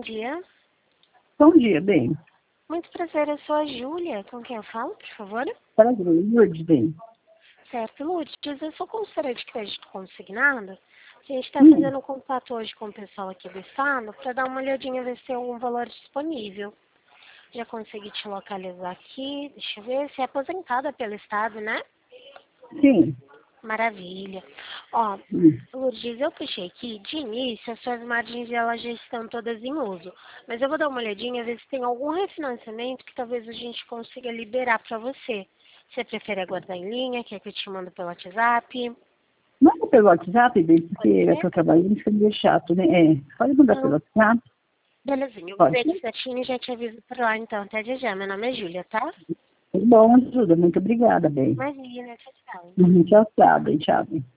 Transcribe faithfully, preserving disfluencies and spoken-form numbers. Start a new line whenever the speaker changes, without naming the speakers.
dia.
Bom dia, bem.
Muito prazer, eu sou a Júlia. Com quem eu falo, por favor?
Prazer, Lourdes, bem.
Certo, Lourdes, eu sou consultora de crédito consignado. A gente está
Hum.
fazendo um contato hoje com o pessoal aqui do estado para dar uma olhadinha, ver se tem algum valor disponível. Já consegui te localizar aqui. Deixa eu ver, se é aposentada pelo estado, né?
Sim.
Maravilha. Ó,
Hum.
Lourdes, eu puxei aqui, de início, as suas margens elas já estão todas em uso. Mas eu vou dar uma olhadinha, ver se tem algum refinanciamento que talvez a gente consiga liberar para você. Você prefere aguardar em linha? Quer que eu te mando pelo WhatsApp?
Manda pelo WhatsApp, bem, porque
Pode
eu
ser?
estou trabalhando, fica meio chato, né? É, pode mandar
Não.
pelo WhatsApp.
Belezinha, eu vou
Pode
ver aqui
ser?
certinho e já te aviso por lá, então. Até já já. Meu nome é Júlia, tá?
Bom, ajuda. Muito obrigada, bem.
Imagina, tchau, tchau.
Uhum, tchau, tchau, bem, tchau. Bem.